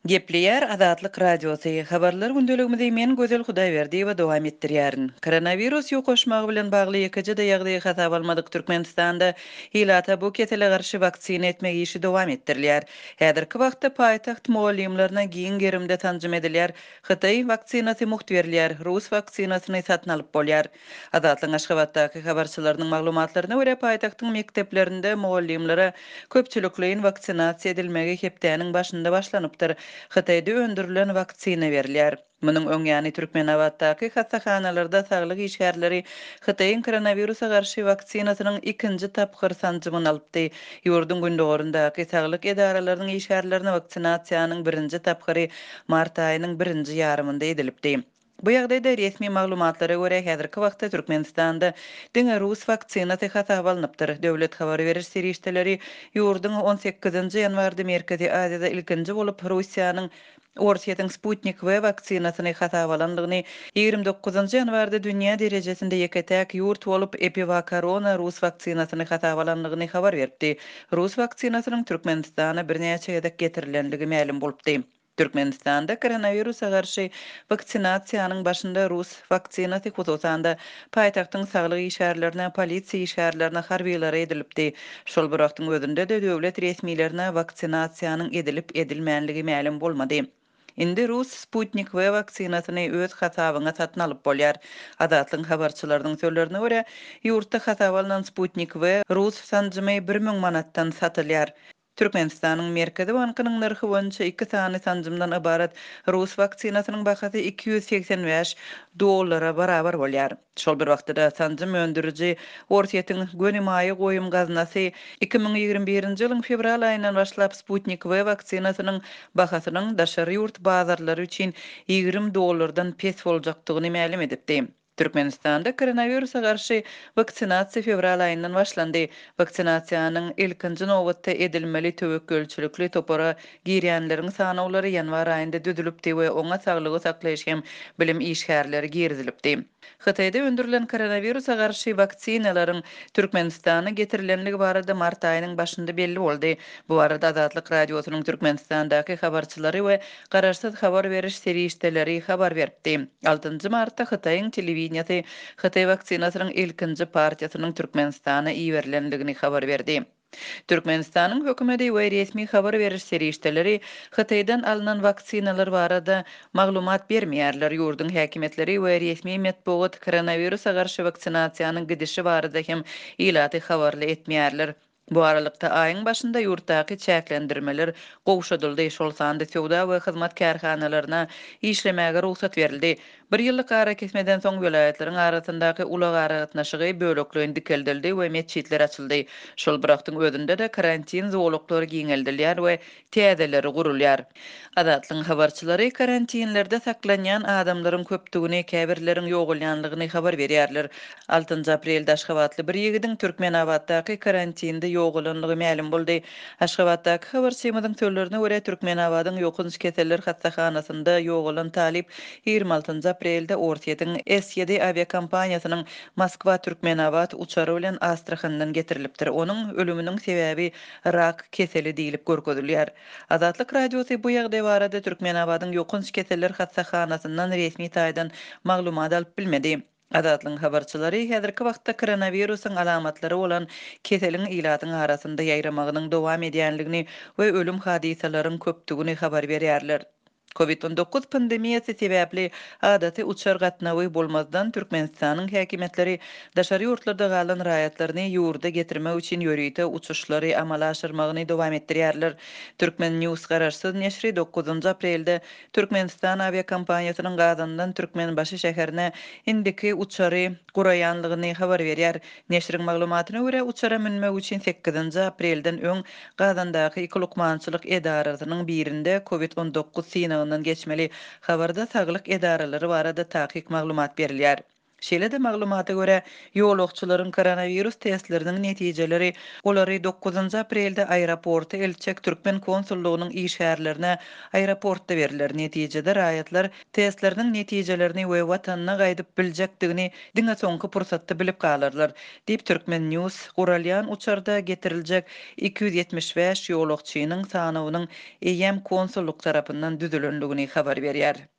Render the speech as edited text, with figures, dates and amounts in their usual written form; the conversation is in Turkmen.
Gepleyer Azatlyk Radiosu habarlar gündeligimizde men Gözel Hudaýberdi we dowam etdirýärin. Koronavirus ýokoşmagy bilen bagly ýekiji de ýagdaýy hasap almadyk Türkmenistanda hilata bu ketele garşy waksina etmek işi dowam etdirilýär. Häzirki wagtda paýtaxt muallimlerine giň gerimde tanjym edilýär. Hytaý waksinasy muhterler Rus waksinasyny satyn alyp bolýar. Azatlyň Aşgabatdaky habarçylarynyň maglumatlaryna görä paýtagtyň mekdeplerinde muallimlere köpçülikleýin vaksinasiýa edilmegi hepdäniň başynda başlanypdyr. Hytaýda öndürilen waksina berilýär. Munyň öňýany Türkmenawatdaky hassahanalarda saglyk işgärleri Hytaýyň koronawirusa garşy waksinasynyň ikinji tapgyr sanjymyny alypdy. Ýurdun gündogorundaky saglyk edaralarynyň işgärlerine vaksinasiýanyň birinji tapgyry mart aýynyň birinji ýarymynda edilipdi. Bu ýagdaýda resmi maglumatlara görä häzirki wagtda Türkmenistanda diňe Rus vaksinasy hasap alınıpdyr. Döwlet habar beriş serişdeleri ýurdun 18-nji ýanwarda Merkezi Aziýada ilkinji bolup Russiýanyň Orsiýatyň Sputnik we vaksinasyny hasap alandygyny 29-njy ýanwarda dünýä derejesinde ýeketäk ýurt bolup Epivakorona Rus vaksinasyny hasap alandygyny habar berdi. Rus vaksinasynyň Türkmenistana birnäçe ýadak getirilenligi ma'lum bolupdy. Türkmenistanda koronawirusa garşy vaksinasiýanyň başynda Rus vaksinasy hususanda paýtagtyň saglyk işgärlerine, polisiýa işgärlerine harbiýlere edilipdi. Şol bir wagtyň özünde de döwlet resmiýlerine vaksinasiýanyň edilip edilmänligi ma'lum bolmady. Indi Rus Sputnik we vaksinasyny öz hasabyna satyn alyp bolýar. Azatlyň habarçylarynyň sözlerine görä, ýurtda hasap alynan Sputnik we Rus sanjymy 1000 manatdan satylýar. Türkmenistanyň Merkezi Bankynyň narhy boýunça 2 sany sanjymdan ibaret Rus vaksinasynyň bahasy $285 barabar bolýar. Şol bir wagtda sanjym öndüriji Orsiýatyň Gönimaýy goýum gaznasy 2021-nji ýylyň fevral aýyndan başlap Sputnik we vaksinasynyň bahasynyň daşary ýurt bazarlary üçin $20 pes boljakdygyny ma'lum edipdi. Türkmenistanda koronawirusa garşy vaksinasiýa fevral aýyndan başlandy. Vaksinasiýanyň ilkinji nowbatda edilmeli töwekkülçilikli topara girýänleriň sanawlary ýanwar aýynda düzülipdi we oňa saglygy saklaýyş hem bilim işgärleri girdilipdi. Hytaýda öndürilen koronawirusa garşy vaksinalaryň Türkmenistana getirilenligi barada mart aýynyň başynda belli boldy. Bu arada Azatlyk Radiosynyň Türkmenistandaky habarçylary we garaşsyz habar beriş serişdeleri habar berdi. 6-njy martda Hytaýyň telewizionyasy Hytaý vaksinasynyň ilkinji partiýasynyň Türkmenistana iýerilendigini habar berdi. Türkmenistanyň hökümeti we resmi habar beriş serişdeleri Hytaýdan alynan vaksinalar barada maglumat bermeýärler. Ýurdun häkimetleri we resmi medpugat koronawirusa garşy vaksinasiýanyň gidişi barada hem ilaty habarly etmeýärler. Bu aralykda aýyň başynda ýurtdaky çäklendirmeler gowşadyldy. Şol sanda sowda we hyzmat kärhanalaryna işlemäge ruhsat berildi. Bir ýyllyk ara kesmeden soň welaýatleriň arasyndaky ulak ara gatnaşygy bölekleýin dikeldildi we mesçitler açyldy. Şol bir wagtyň özünde de karantin zowlaklary giňeldilýär we täzeleri gurulýar. Azatlyň habarçylary karantinlerde saklanýan adamlaryň köpdigini, käbirleriň ýogalýanlygyny habar berýärler. 6 aprelde Aşgabatly bir ýigidiň Türkmenawatdaky karantinde ýogalanlygy ma'lum boldy. Aşgabatdaky habarçymyzyň sözlerine görä Türkmenawadyň ýokunç keseller hastahanasynda ýogalan talip 26 aprelde Orsiýatyň S7 aviakompaniýasynyň Moskwa Türkmenawat uçary bilen Astrahandan getirilipdir. Onuň ölüminiň sebäbi rak keseli diýilip görkezilýär. Azatlyk Radiosu bu ýagdaý barada Türkmenawadyň ýokunç keseller hastahanasyndan resmi taýdan maglumat alyp bilmedi. Azatlyň habarçylary häzirki wagtda koronawirusyň alamatlary bolan keseliň ilatyň arasynda ýaýramagynyň dowam edýänligini we ölüm hadisalaryň köpdigini habar berýärler. Covid-19 pandemiýasy sebäpli adaty uçar gatnawy bolmazdan Türkmenistanyň häkimetleri daşary ýurtlarda galan raýatlaryny ýurda getirmek üçin ýörüýte uçuşlary amala aşyrmagyny dowam etdirýärler. Türkmen News garaşsyz neşri 9 aprelde Türkmenistan aviakompaniýasynyň Gazandan Türkmenbaşy şäherine indiki uçary guraýanlygyny habar berýär. Neşriň maglumatyna görä uçara minmek üçin 8 aprelden öň Gazandaky iki lukmançylyk edarasynyň birinde Covid-19 synagyndan geçmeli. Habarda saglyk edaralary barada takyk maglumat berilýär. Şeýle de maglumata görä, ýolagçylaryň koronavirus testleriniň netijeleri olary 9 aprelde aeroporta elçek Türkmen konsullugynyň işgärlerine aeroportda beriler. Netijede raýatlar testleriniň netijelerini we watanyna gaýdyp biljekdigini diňe soňky pursatda bilip galarlar. Diýip Türkmen News guralýan uçarda getiriljek 275 ýolagçynyň sanawynyň EYM konsulluk tarapyndan düzülendigini habar berýär.